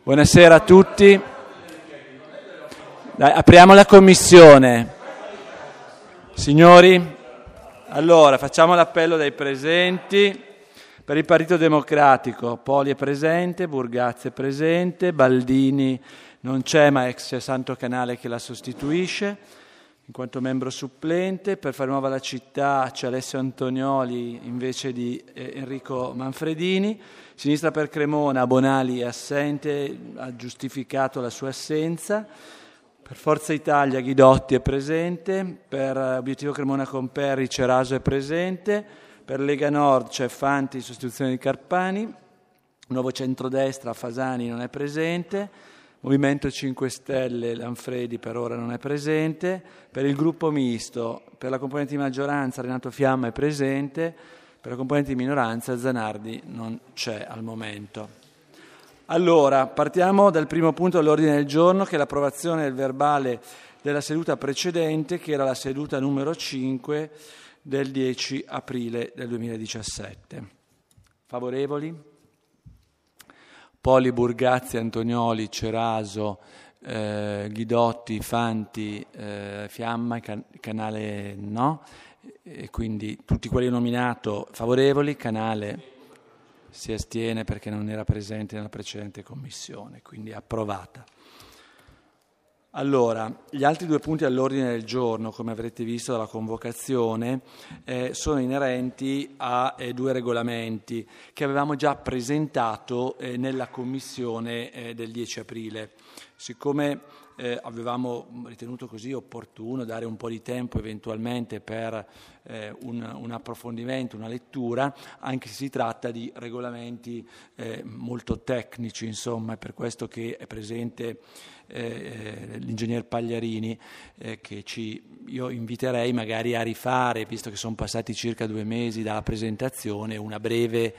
Buonasera a tutti. Dai, apriamo la commissione. Signori, allora facciamo l'appello dai presenti. Per il Partito Democratico, Poli è presente, Burgazzi è presente, Baldini non c'è, ma c'è Santo Canale che la sostituisce in quanto membro supplente. Per Fare Nuova la Città c'è Alessio Antonioli invece di Enrico Manfredini. Sinistra per Cremona, Bonali è assente, ha giustificato la sua assenza. Per Forza Italia Ghidotti è presente, per Obiettivo Cremona Comperri Ceraso è presente, per Lega Nord c'è Fanti in sostituzione di Carpani, Nuovo Centrodestra Fasani non è presente, Movimento 5 Stelle Lanfredi per ora non è presente, per il gruppo misto, per la componente di maggioranza Renato Fiamma è presente, per la componente di minoranza Zanardi non c'è al momento. Allora, partiamo dal primo punto dell'ordine del giorno, che è l'approvazione del verbale della seduta precedente, che era la seduta numero 5 del 10 aprile del 2017. Favorevoli? Poli, Burgazzi, Antonioli, Ceraso, Ghidotti, Fanti, Fiamma, Canale no, e quindi tutti quelli nominato favorevoli. Canale si astiene perché non era presente nella precedente commissione, quindi approvata. Allora, gli altri due punti all'ordine del giorno, come avrete visto dalla convocazione, sono inerenti a due regolamenti che avevamo già presentato nella commissione del 10 aprile. Siccome avevamo ritenuto così opportuno dare un po' di tempo eventualmente per un approfondimento, una lettura, anche se si tratta di regolamenti molto tecnici, insomma, è per questo che è presente l'ingegner Pagliarini, che io inviterei magari a rifare, visto che sono passati circa 2 mesi dalla presentazione, una breve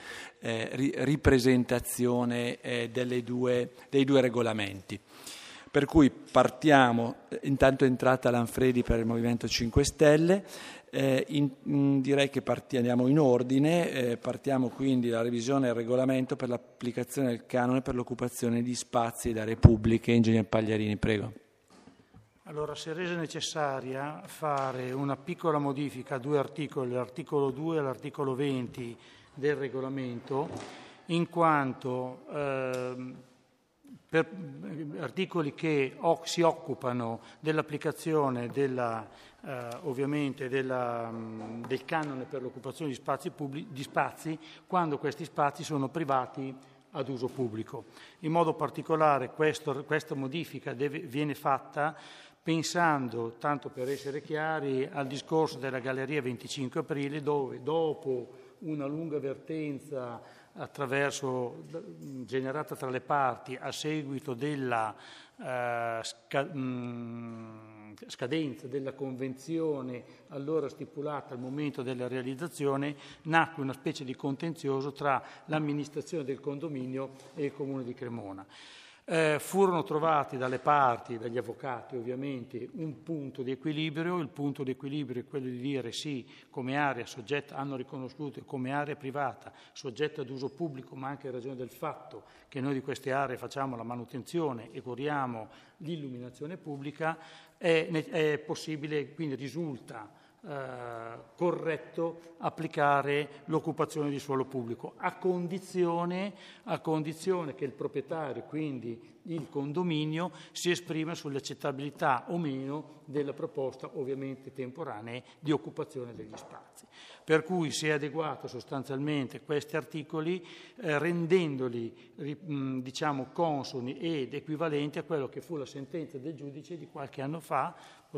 ripresentazione dei due regolamenti. Per cui partiamo, intanto è entrata Lanfredi per il Movimento 5 Stelle, direi che andiamo in ordine, partiamo quindi dalla revisione del regolamento per l'applicazione del canone per l'occupazione di spazi ed aree pubbliche. Ingegner Pagliarini, prego. Allora, si è resa necessaria fare una piccola modifica a 2 articoli, l'articolo 2 e l'articolo 20 del regolamento, in quanto per articoli che si occupano dell'applicazione ovviamente del canone per l'occupazione di spazi quando questi spazi sono privati ad uso pubblico. In modo particolare questa modifica viene fatta pensando, tanto per essere chiari, al discorso della Galleria 25 Aprile, dove dopo una lunga vertenza generata tra le parti a seguito della scadenza della convenzione allora stipulata al momento della realizzazione, nacque una specie di contenzioso tra l'amministrazione del condominio e il Comune di Cremona. Furono trovati dalle parti, dagli avvocati ovviamente, un punto di equilibrio. Il punto di equilibrio è quello di dire sì, come area soggetta, hanno riconosciuto come area privata soggetta ad uso pubblico, ma anche in ragione del fatto che noi di queste aree facciamo la manutenzione e curiamo l'illuminazione pubblica, è possibile, quindi risulta corretto applicare l'occupazione di suolo pubblico a condizione che il proprietario, quindi il condominio, si esprima sull'accettabilità o meno della proposta, ovviamente temporanea, di occupazione degli spazi. Per cui si è adeguato sostanzialmente questi articoli rendendoli consoni ed equivalenti a quello che fu la sentenza del giudice di qualche anno fa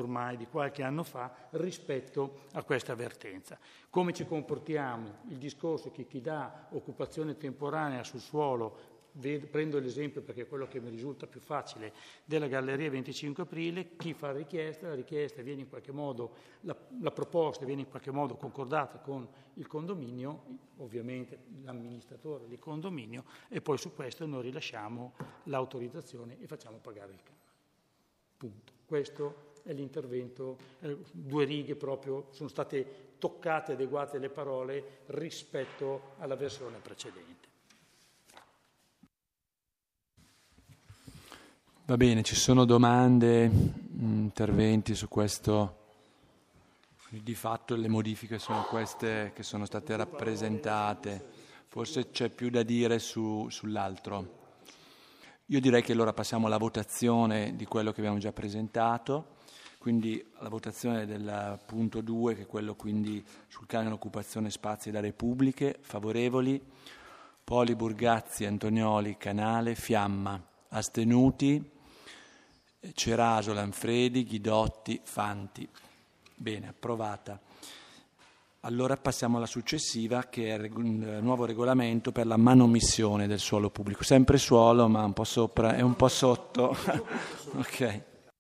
rispetto a questa avvertenza. Come ci comportiamo? Il discorso è che chi dà occupazione temporanea sul suolo, prendo l'esempio perché è quello che mi risulta più facile, della Galleria 25 Aprile, chi fa la richiesta viene in qualche modo, la proposta viene in qualche modo concordata con il condominio, ovviamente l'amministratore del condominio, e poi su questo noi rilasciamo l'autorizzazione e facciamo pagare il canone. Punto. Questo è l'intervento, 2 righe proprio, sono state toccate, adeguate le parole rispetto alla versione precedente. Va bene, ci sono domande, interventi su questo? Di fatto le modifiche sono queste che sono state rappresentate, forse c'è più da dire sull'altro. Io direi che allora passiamo alla votazione di quello che abbiamo già presentato, quindi alla votazione del punto 2, che è quello quindi sul canone occupazione spazi da repubbliche, favorevoli, Poli, Burgazzi, Antonioli, Canale, Fiamma, astenuti, Ceraso, Lanfredi, Ghidotti, Fanti. Bene, approvata. Allora passiamo alla successiva, che è il nuovo regolamento per la manomissione del suolo pubblico. Sempre suolo, ma un po' sopra e un po' sotto. Ok.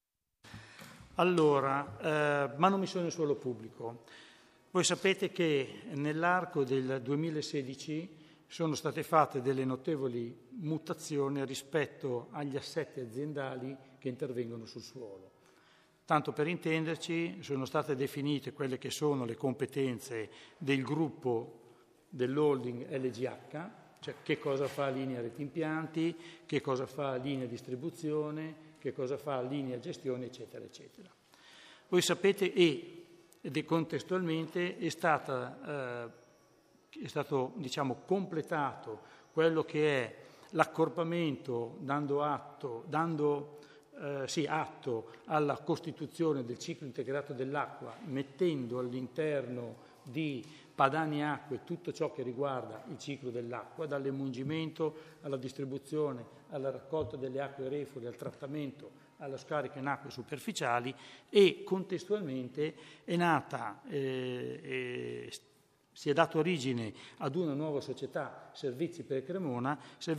Allora, manomissione del suolo pubblico. Voi sapete che nell'arco del 2016 sono state fatte delle notevoli mutazioni rispetto agli assetti aziendali che intervengono sul suolo. Tanto per intenderci, sono state definite quelle che sono le competenze del gruppo dell'holding LGH, cioè che cosa fa linea reti impianti, che cosa fa linea distribuzione, che cosa fa linea gestione, eccetera, eccetera. Voi sapete ed contestualmente è stato completato quello che è l'accorpamento dando atto alla costituzione del ciclo integrato dell'acqua, mettendo all'interno di Padani Acque tutto ciò che riguarda il ciclo dell'acqua, dall'emungimento alla distribuzione, alla raccolta delle acque reflue, al trattamento, allo scarico in acque superficiali, e contestualmente è nata si è dato origine ad una nuova società, Servizi per Cremona,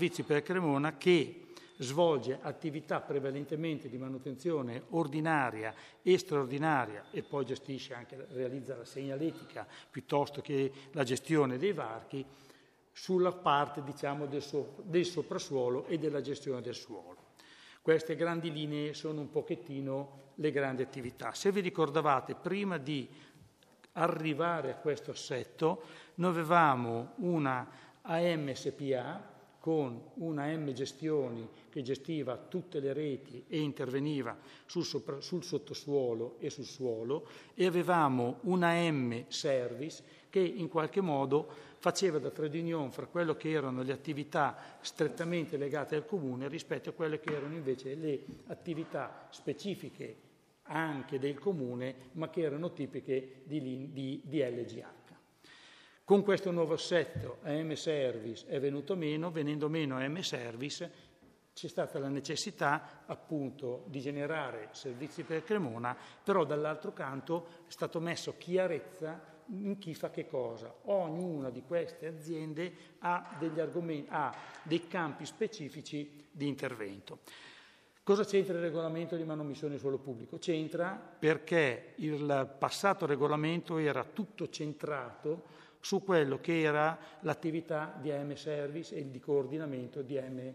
che svolge attività prevalentemente di manutenzione ordinaria e straordinaria, e poi gestisce anche, realizza la segnaletica piuttosto che la gestione dei varchi, sulla parte del soprasuolo e della gestione del suolo. Queste grandi linee sono un pochettino le grandi attività. Se vi ricordavate, prima di arrivare a questo assetto, noi avevamo una AM SPA con una M Gestioni che gestiva tutte le reti e interveniva sul sottosuolo e sul suolo, e avevamo una M Service che in qualche modo faceva da trade union fra quello che erano le attività strettamente legate al comune rispetto a quelle che erano invece le attività specifiche anche del comune, ma che erano tipiche di LGH. Con questo nuovo assetto AM Service è venuto meno, venendo meno AM Service c'è stata la necessità appunto di generare Servizi per Cremona, però dall'altro canto è stato messo chiarezza in chi fa che cosa. Ognuna di queste aziende ha dei campi specifici di intervento. Cosa c'entra il regolamento di manomissione del suolo pubblico? C'entra perché il passato regolamento era tutto centrato su quello che era l'attività di AM Service e di coordinamento di AM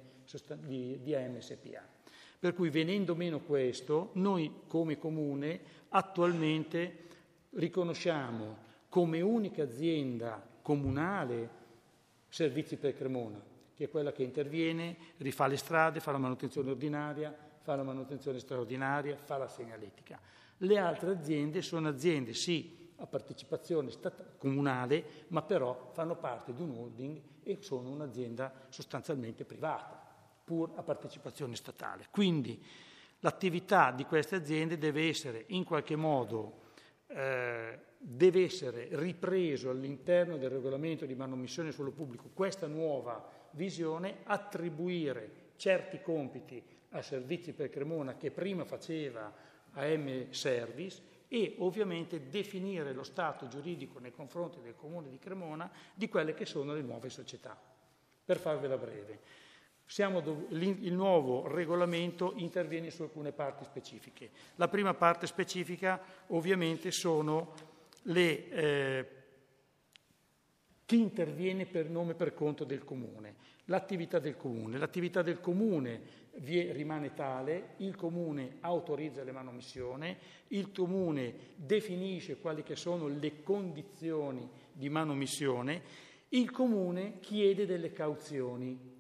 SPA. Per cui, venendo meno questo, noi come comune attualmente riconosciamo come unica azienda comunale Servizi per Cremona, che è quella che interviene, rifà le strade, fa la manutenzione ordinaria, fa la manutenzione straordinaria, fa la segnaletica. Le altre aziende sono aziende, sì, a partecipazione comunale, ma però fanno parte di un holding e sono un'azienda sostanzialmente privata, pur a partecipazione statale. Quindi l'attività di queste aziende deve essere in qualche modo deve essere ripreso all'interno del regolamento di manomissione del suolo pubblico questa nuova visione, attribuire certi compiti a Servizi per Cremona che prima faceva AM Service, e ovviamente definire lo stato giuridico nei confronti del Comune di Cremona di quelle che sono le nuove società. Per farvela breve, il nuovo regolamento interviene su alcune parti specifiche. La prima parte specifica ovviamente sono chi interviene per nome e per conto del Comune. L'attività del Comune rimane tale, il Comune autorizza le manomissioni, il Comune definisce quali che sono le condizioni di manomissione, il Comune chiede delle cauzioni.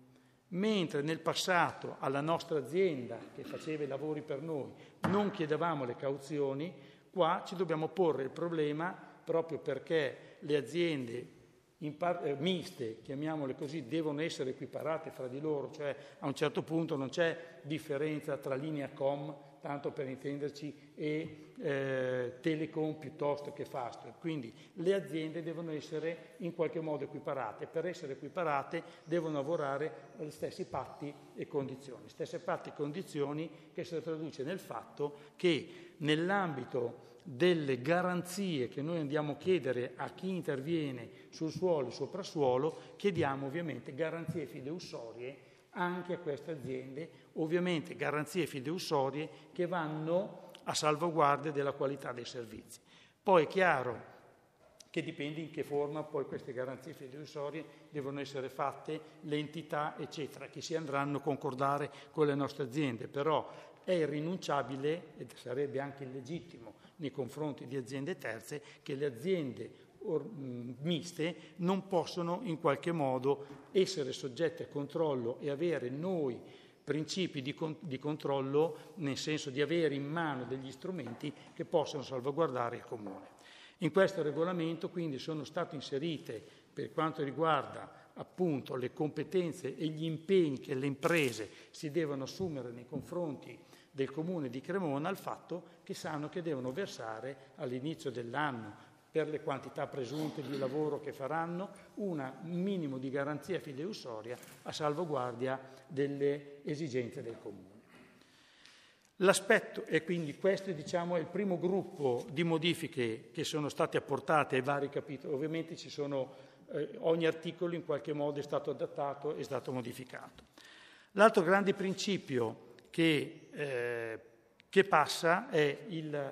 mentre nel passato alla nostra azienda che faceva i lavori per noi non chiedevamo le cauzioni, qua ci dobbiamo porre il problema proprio perché le aziende miste, chiamiamole così, devono essere equiparate fra di loro, cioè a un certo punto non c'è differenza tra linea com, tanto per intenderci, e Telecom piuttosto che Fastweb. Quindi le aziende devono essere in qualche modo equiparate. Per essere equiparate devono lavorare agli stessi patti e condizioni. Stesse patti e condizioni che si traduce nel fatto che nell'ambito delle garanzie che noi andiamo a chiedere a chi interviene sul suolo e soprassuolo, chiediamo ovviamente garanzie fideussorie anche a queste aziende, ovviamente garanzie fideussorie che vanno a salvaguardia della qualità dei servizi. Poi è chiaro che dipende in che forma poi queste garanzie fideussorie devono essere fatte, le entità eccetera, che si andranno a concordare con le nostre aziende, però è irrinunciabile, ed sarebbe anche illegittimo nei confronti di aziende terze, che le aziende miste non possono in qualche modo essere soggette a controllo e avere noi principi di controllo, nel senso di avere in mano degli strumenti che possano salvaguardare il comune. In questo regolamento quindi sono state inserite, per quanto riguarda appunto le competenze e gli impegni che le imprese si devono assumere nei confronti del comune di Cremona, il fatto che sanno che devono versare all'inizio dell'anno, per le quantità presunte di lavoro che faranno, un minimo di garanzia fideussoria a salvaguardia delle esigenze del comune. L'aspetto, e quindi questo diciamo è il primo gruppo di modifiche che sono state apportate ai vari capitoli. Ovviamente ci sono, ogni articolo in qualche modo è stato adattato, è stato modificato. L'altro grande principio che passa è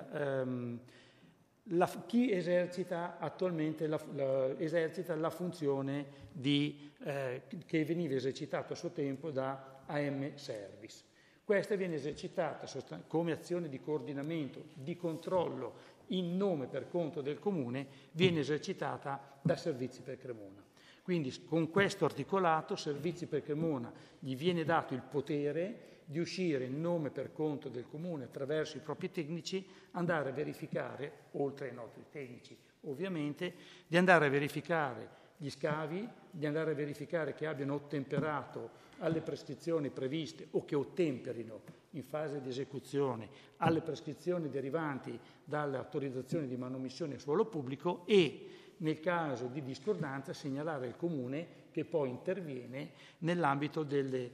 chi esercita attualmente esercita la funzione che veniva esercitata a suo tempo da AM Service. Questa viene esercitata come azione di coordinamento, di controllo in nome per conto del comune, viene esercitata da Servizi per Cremona. Quindi con questo articolato Servizi per Cremona gli viene dato il potere di uscire in nome per conto del comune attraverso i propri tecnici, andare a verificare, oltre ai nostri tecnici ovviamente, di andare a verificare gli scavi, di andare a verificare che abbiano ottemperato alle prescrizioni previste o che ottemperino in fase di esecuzione alle prescrizioni derivanti dalle autorizzazioni di manomissione a suolo pubblico e, nel caso di discordanza, segnalare al comune che poi interviene nell'ambito delle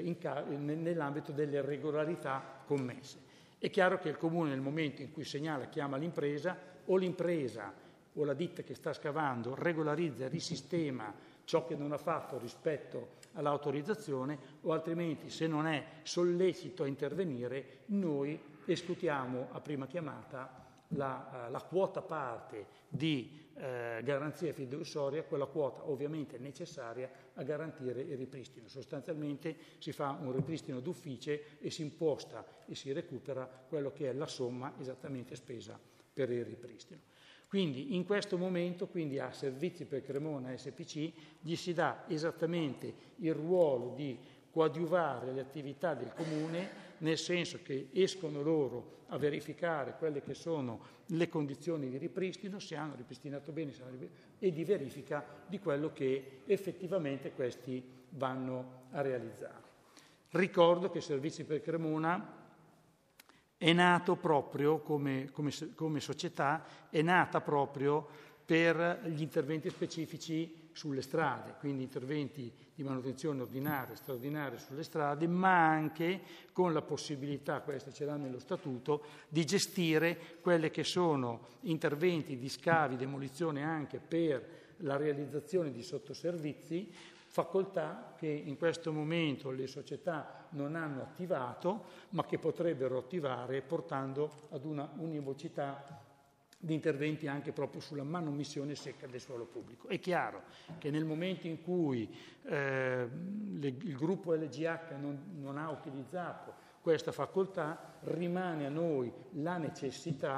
irregolarità commesse. È chiaro che il comune nel momento in cui segnala, chiama l'impresa o la ditta che sta scavando regolarizza e risistema ciò che non ha fatto rispetto all'autorizzazione, o altrimenti, se non è sollecito a intervenire, noi escutiamo a prima chiamata la quota parte di garanzia fideussoria, quella quota ovviamente necessaria a garantire il ripristino. Sostanzialmente si fa un ripristino d'ufficio e si imposta e si recupera quello che è la somma esattamente spesa per il ripristino. Quindi in questo momento, quindi a Servizi per Cremona SPC, gli si dà esattamente il ruolo di coadiuvare le attività del comune, nel senso che escono loro a verificare quelle che sono le condizioni di ripristino, se hanno ripristinato bene, e di verifica di quello che effettivamente questi vanno a realizzare. Ricordo che Servizi per Cremona è nato proprio come società, è nata proprio per gli interventi specifici sulle strade, quindi interventi di manutenzione ordinaria e straordinaria sulle strade, ma anche con la possibilità, questo ce l'ha nello statuto, di gestire quelle che sono interventi di scavi, demolizione anche per la realizzazione di sottoservizi, facoltà che in questo momento le società non hanno attivato, ma che potrebbero attivare portando ad una univocità di interventi anche proprio sulla manomissione secca del suolo pubblico. È chiaro che nel momento in cui il gruppo LGH non ha utilizzato questa facoltà, rimane a noi la necessità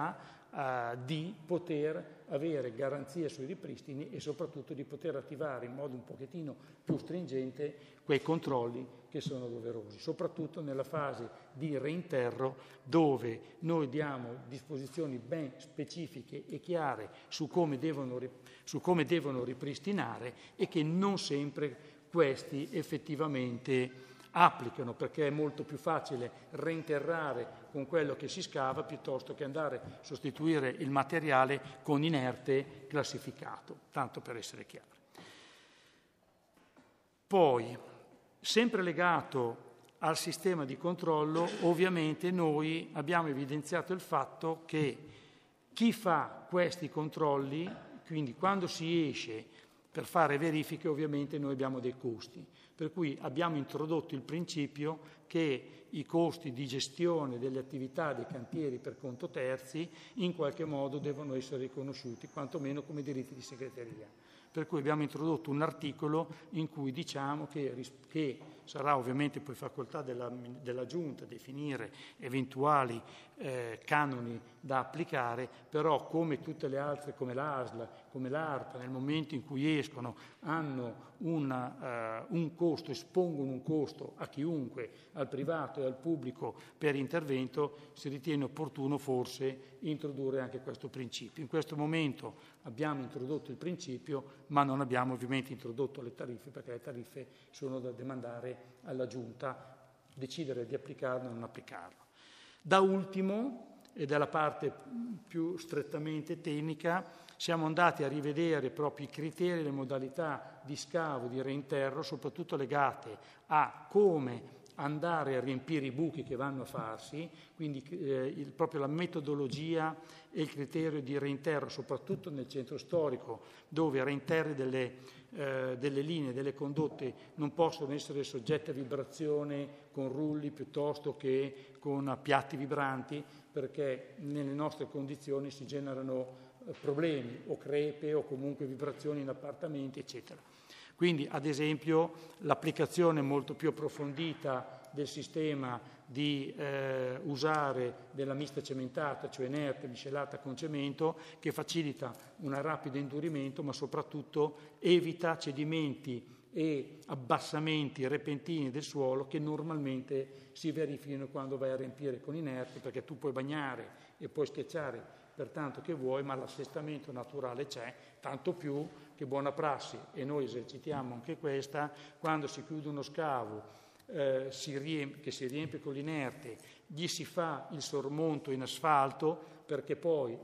di poter avere garanzie sui ripristini e soprattutto di poter attivare in modo un pochettino più stringente quei controlli che sono doverosi, soprattutto nella fase di reinterro, dove noi diamo disposizioni ben specifiche e chiare su come devono ripristinare e che non sempre questi effettivamente applicano, perché è molto più facile reinterrare con quello che si scava piuttosto che andare a sostituire il materiale con inerte classificato, tanto per essere chiari. Poi, sempre legato al sistema di controllo, ovviamente noi abbiamo evidenziato il fatto che chi fa questi controlli, quindi quando si esce per fare verifiche, ovviamente noi abbiamo dei costi, per cui abbiamo introdotto il principio che i costi di gestione delle attività dei cantieri per conto terzi in qualche modo devono essere riconosciuti, quantomeno come diritti di segreteria. Per cui abbiamo introdotto un articolo in cui diciamo che sarà ovviamente poi facoltà della Giunta definire eventuali canoni da applicare, però come tutte le altre, come l'ASL, come l'ARPA, nel momento in cui escono hanno un costo, espongono un costo a chiunque, al privato e al pubblico per intervento, si ritiene opportuno forse introdurre anche questo principio. In questo momento abbiamo introdotto il principio, ma non abbiamo ovviamente introdotto le tariffe, perché le tariffe sono da demandare alla Giunta, decidere di applicarlo o non applicarlo. Da ultimo, ed è la parte più strettamente tecnica, siamo andati a rivedere proprio i criteri e le modalità di scavo, di reinterro, soprattutto legate a come andare a riempire i buchi che vanno a farsi, quindi proprio la metodologia e il criterio di reinterro, soprattutto nel centro storico, dove i reinterri delle linee, delle condotte non possono essere soggette a vibrazione con rulli piuttosto che con piatti vibranti, perché nelle nostre condizioni si generano problemi o crepe o comunque vibrazioni in appartamenti, eccetera. Quindi, ad esempio, l'applicazione molto più approfondita del sistema di usare della mista cementata, cioè inerte miscelata con cemento, che facilita un rapido indurimento, ma soprattutto evita cedimenti e abbassamenti repentini del suolo che normalmente si verificano quando vai a riempire con inerti, perché tu puoi bagnare e puoi schiacciare per tanto che vuoi, ma l'assestamento naturale c'è, tanto più che buona prassi, e noi esercitiamo anche questa, quando si chiude uno scavo che si riempie con l'inerte, gli si fa il sormonto in asfalto, perché poi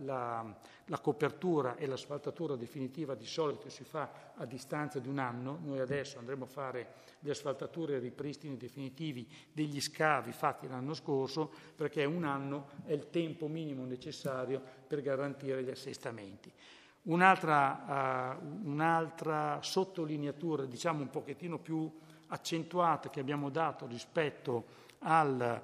la copertura e l'asfaltatura definitiva di solito si fa a distanza di un anno. Noi adesso andremo a fare le asfaltature e ripristini definitivi degli scavi fatti l'anno scorso, perché un anno è il tempo minimo necessario per garantire gli assestamenti. Un'altra sottolineatura, diciamo un pochettino più accentuata, che abbiamo dato rispetto al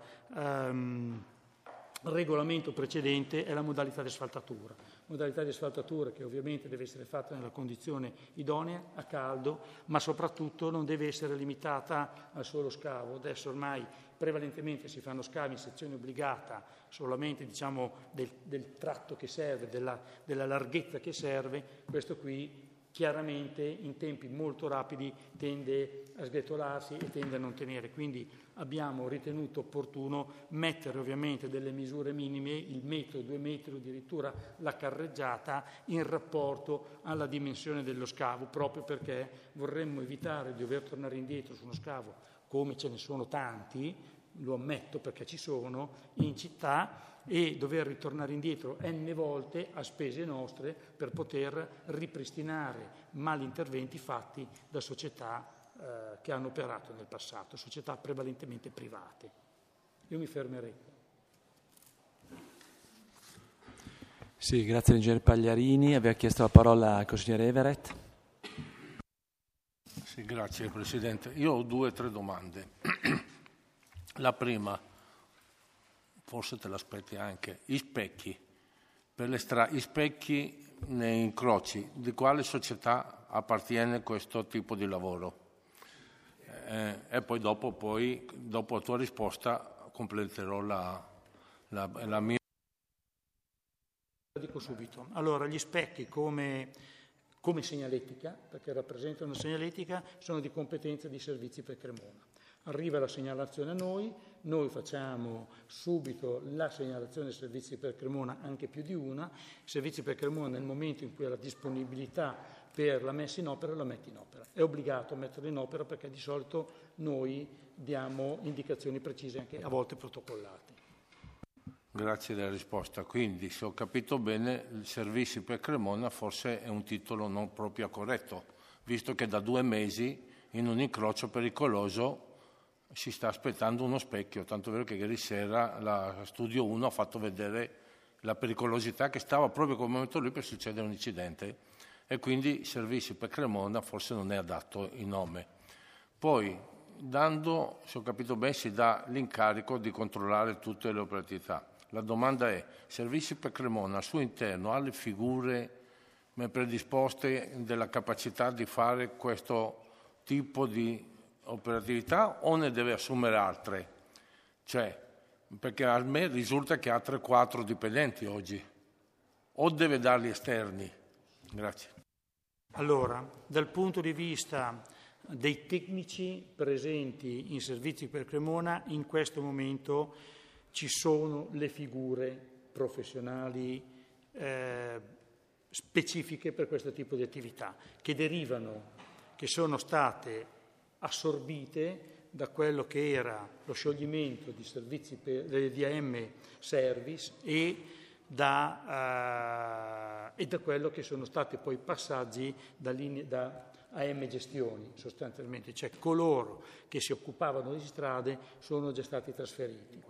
regolamento precedente è la modalità di asfaltatura. Modalità di asfaltatura che ovviamente deve essere fatta nella condizione idonea, a caldo, ma soprattutto non deve essere limitata al solo scavo. Adesso ormai prevalentemente si fanno scavi in sezione obbligata solamente, diciamo, del tratto che serve, della larghezza che serve. Questo qui chiaramente in tempi molto rapidi tende a sgretolarsi e tende a non tenere. Quindi abbiamo ritenuto opportuno mettere ovviamente delle misure minime, il metro, 2 metri, addirittura la carreggiata, in rapporto alla dimensione dello scavo, proprio perché vorremmo evitare di dover tornare indietro su uno scavo, come ce ne sono tanti, lo ammetto perché ci sono, in città, e dover ritornare indietro n volte a spese nostre per poter ripristinare mali interventi fatti da società che hanno operato nel passato, società prevalentemente private. Io mi fermerei. Sì, grazie all'ingegnere Pagliarini. Aveva chiesto la parola al consigliere Everett. Sì, grazie Presidente. Io ho 2 o 3 domande. La prima, forse te l'aspetti anche, i specchi per le strade, i specchi nei incroci, di quale società appartiene questo tipo di lavoro? E poi dopo la tua risposta completerò la mia. subito. Allora, gli specchi come segnaletica, perché rappresentano segnaletica, sono di competenza di Servizi per Cremona. Arriva la segnalazione a noi facciamo subito la segnalazione ai Servizi per Cremona, anche più di una. I Servizi per Cremona, nel momento in cui ha la disponibilità per la messa in opera, la mette in opera. È obbligato a metterla in opera perché di solito noi diamo indicazioni precise, anche a volte protocollate. Grazie della risposta. Quindi, se ho capito bene, il Servizi per Cremona forse è un titolo non proprio corretto, visto che da 2 mesi in un incrocio pericoloso si sta aspettando uno specchio, tanto vero che ieri sera la Studio 1 ha fatto vedere la pericolosità che stava proprio quel momento lì per succedere un incidente, e quindi Servizi per Cremona forse non è adatto il nome. Poi, se ho capito bene, si dà l'incarico di controllare tutte le operatività. La domanda è: Servizi per Cremona al suo interno ha le figure predisposte della capacità di fare questo tipo di operatività o ne deve assumere altre? Cioè, perché a me risulta che ha 3-4 dipendenti oggi, o deve darli esterni? Grazie. Allora, dal punto di vista dei tecnici presenti in Servizi per Cremona, in questo momento ci sono le figure professionali specifiche per questo tipo di attività, che sono state assorbite da quello che era lo scioglimento di servizi di AM Service e da quello che sono stati poi passaggi da AM Gestioni, sostanzialmente, cioè coloro che si occupavano di strade sono già stati trasferiti.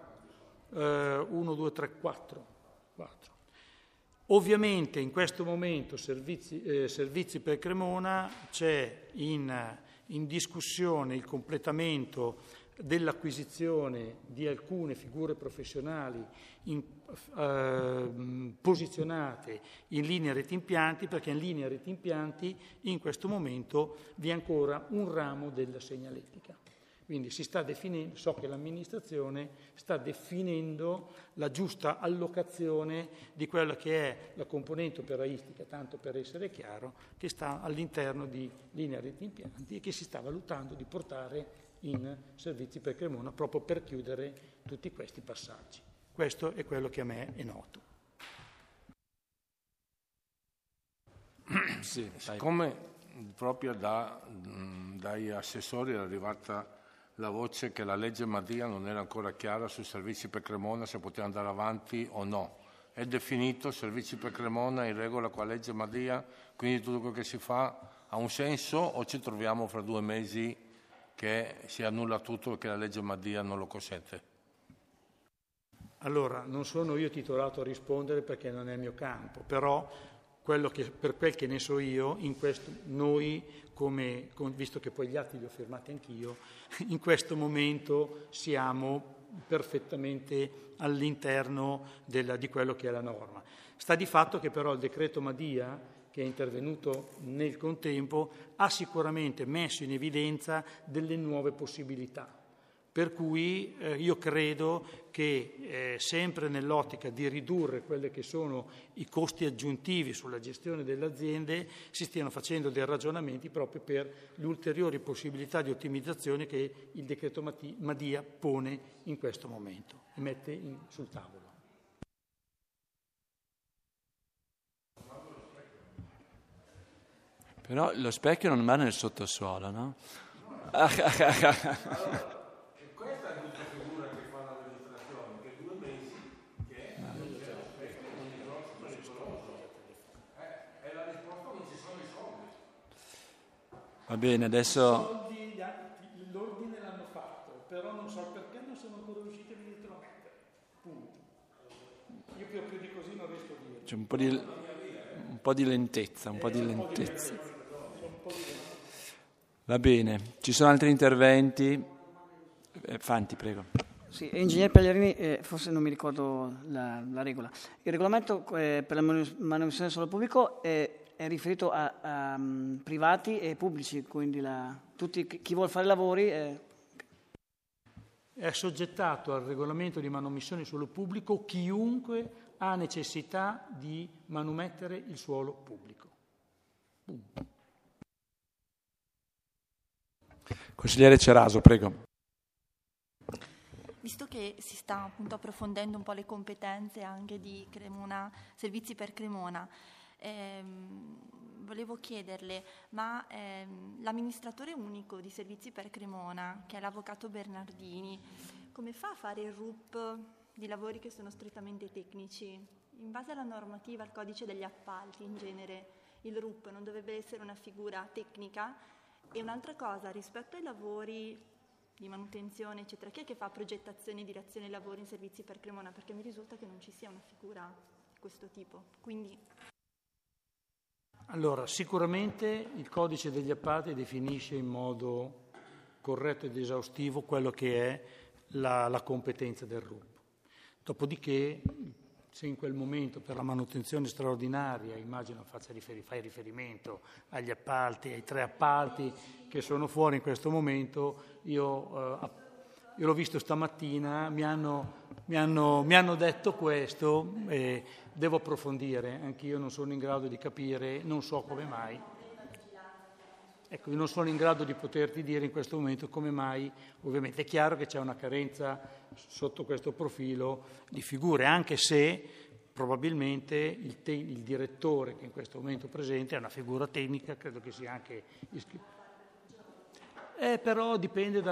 1, 2, 3, 4. Ovviamente in questo momento Servizi per Cremona c'è in discussione il completamento dell'acquisizione di alcune figure professionali posizionate in linea reti impianti, perché in linea reti impianti in questo momento vi è ancora un ramo della segnaletica. Quindi si sta definendo, so che l'amministrazione sta definendo la giusta allocazione di quella che è la componente operaistica, tanto per essere chiaro, che sta all'interno di linea reti impianti e che si sta valutando di portare in Servizi per Cremona proprio per chiudere tutti questi passaggi. Questo è quello che a me è noto. Sì, siccome proprio dai assessori era arrivata la voce che la legge Madia non era ancora chiara sui Servizi per Cremona, se poteva andare avanti o no. È definito Servizi per Cremona in regola con la legge Madia, quindi tutto quello che si fa ha un senso, o ci troviamo fra 2 mesi che si annulla tutto perché la legge Madia non lo consente? Allora, non sono io titolato a rispondere perché non è il mio campo, però per quel che ne so io, in questo, noi, visto che poi gli atti li ho firmati anch'io, in questo momento siamo perfettamente all'interno di quello che è la norma. Sta di fatto che però il decreto Madia, che è intervenuto nel contempo, ha sicuramente messo in evidenza delle nuove possibilità. Per cui io credo che sempre nell'ottica di ridurre quelli che sono i costi aggiuntivi sulla gestione delle aziende si stiano facendo dei ragionamenti proprio per le ulteriori possibilità di ottimizzazione che il decreto Madia pone in questo momento e mette sul tavolo. Però lo specchio non va nel sottosuolo, no? Va bene, adesso... L'ordine l'hanno fatto, però non so perché non sono ancora riusciti a venirtelo a mettere. Punto. Io più di così non riesco a dire. C'è un po' di lentezza, Va bene, ci sono altri interventi? Fanti, prego. Sì, Ingegner Pagliarini, forse non mi ricordo la regola. Il regolamento per la manutenzione del suolo pubblico è riferito a privati e pubblici, quindi chi vuole fare lavori è assoggettato al regolamento di manomissione suolo pubblico chiunque ha necessità di manumettere il suolo pubblico. Consigliere Ceraso, prego. Visto che si sta appunto approfondendo un po' le competenze anche di Cremona, Servizi per Cremona, volevo chiederle, ma l'amministratore unico di Servizi per Cremona, che è l'avvocato Bernardini, come fa a fare il RUP di lavori che sono strettamente tecnici? In base alla normativa, al codice degli appalti, in genere il RUP non dovrebbe essere una figura tecnica? E un'altra cosa, rispetto ai lavori di manutenzione, eccetera, chi è che fa progettazione e direzione dei lavori in Servizi per Cremona? Perché mi risulta che non ci sia una figura di questo tipo. Quindi... Allora, sicuramente il codice degli appalti definisce in modo corretto ed esaustivo quello che è la competenza del RUP. Dopodiché, se in quel momento per la manutenzione straordinaria, immagino fai riferimento agli appalti, ai 3 appalti che sono fuori in questo momento, io l'ho visto stamattina, mi hanno detto questo, e devo approfondire, anch'io non sono in grado di capire, non so come mai. Ecco, io non sono in grado di poterti dire in questo momento come mai. Ovviamente è chiaro che c'è una carenza sotto questo profilo di figure, anche se probabilmente il direttore che in questo momento è presente è una figura tecnica, credo che sia anche iscritto. Però dipende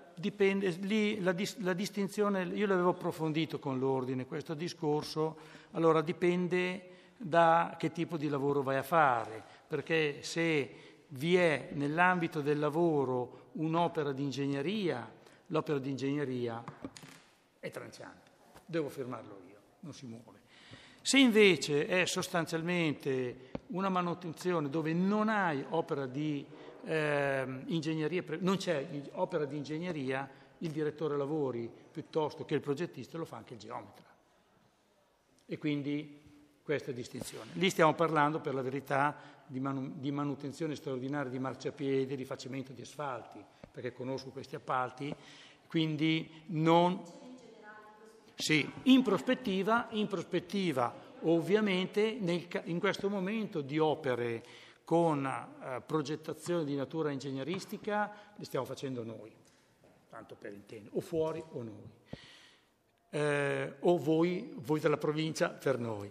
lì la distinzione, io l'avevo approfondito con l'ordine questo discorso, allora dipende da che tipo di lavoro vai a fare, perché se vi è nell'ambito del lavoro un'opera di ingegneria, l'opera di ingegneria è tranciante, devo firmarlo io, non si muove. Se invece è sostanzialmente una manutenzione dove non hai opera di ingegneria, non c'è opera di ingegneria, il direttore lavori piuttosto che il progettista lo fa anche il geometra. E quindi questa distinzione. Lì stiamo parlando, per la verità, di manutenzione straordinaria di marciapiedi, rifacimento di asfalti, perché conosco questi appalti, quindi non... Sì, in prospettiva ovviamente in questo momento di opere con progettazione di natura ingegneristica le stiamo facendo noi, tanto per intendere, o fuori o noi, o voi della provincia per noi.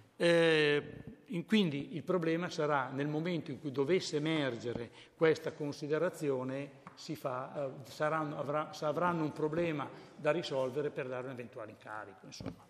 Quindi il problema sarà nel momento in cui dovesse emergere questa considerazione, avranno un problema da risolvere per dare un eventuale incarico, insomma.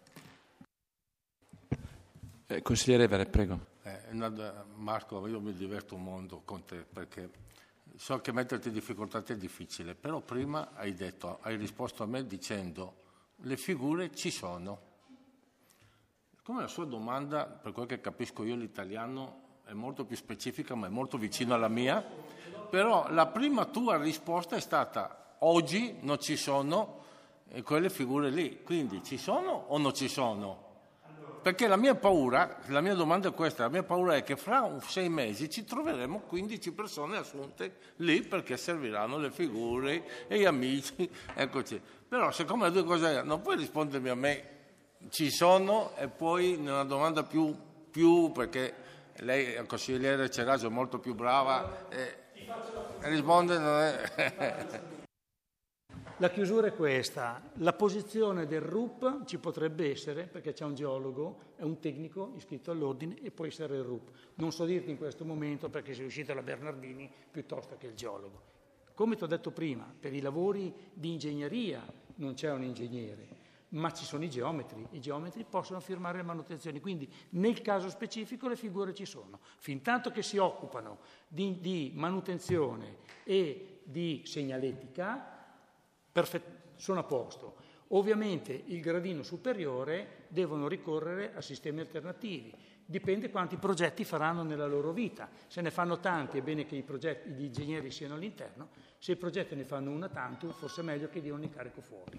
Consigliere Vere, prego. Marco, io mi diverto un mondo con te perché so che metterti in difficoltà è difficile, però prima hai risposto a me dicendo le figure ci sono. Come la sua domanda, per quel che capisco io l'italiano, è molto più specifica ma è molto vicino alla mia, però la prima tua risposta è stata oggi non ci sono quelle figure lì, quindi ci sono o non ci sono? Perché la mia domanda è questa, la mia paura è che fra 6 mesi ci troveremo 15 persone assunte lì perché serviranno le figure e gli amici, eccoci. Però siccome le due cose, non puoi rispondermi a me ci sono e poi nella domanda più perché lei è consigliere Ceraso è molto più brava risponde non è... La chiusura è questa, la posizione del RUP ci potrebbe essere, perché c'è un geologo, è un tecnico iscritto all'ordine e può essere il RUP. Non so dirti in questo momento perché sei uscita la Bernardini piuttosto che il geologo. Come ti ho detto prima, per i lavori di ingegneria non c'è un ingegnere, ma ci sono i geometri possono firmare le manutenzioni, quindi nel caso specifico le figure ci sono. Fintanto che si occupano di manutenzione e di segnaletica, sono a posto. Ovviamente il gradino superiore devono ricorrere a sistemi alternativi. Dipende quanti progetti faranno nella loro vita. Se ne fanno tanti è bene che gli ingegneri siano all'interno, se i progetti ne fanno una tantum forse è meglio che diano incarico fuori.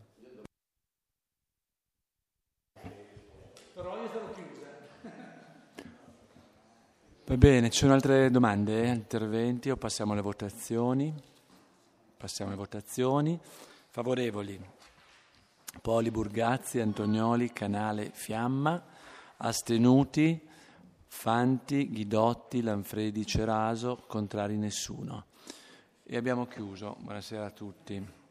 Però io sono chiusa. Va bene, ci sono altre domande, interventi o passiamo alle votazioni? Passiamo alle votazioni. Favorevoli Poli, Burgazzi, Antonioli, Canale, Fiamma. Astenuti, Fanti, Ghidotti, Lanfredi, Ceraso. Contrari nessuno. E abbiamo chiuso. Buonasera a tutti.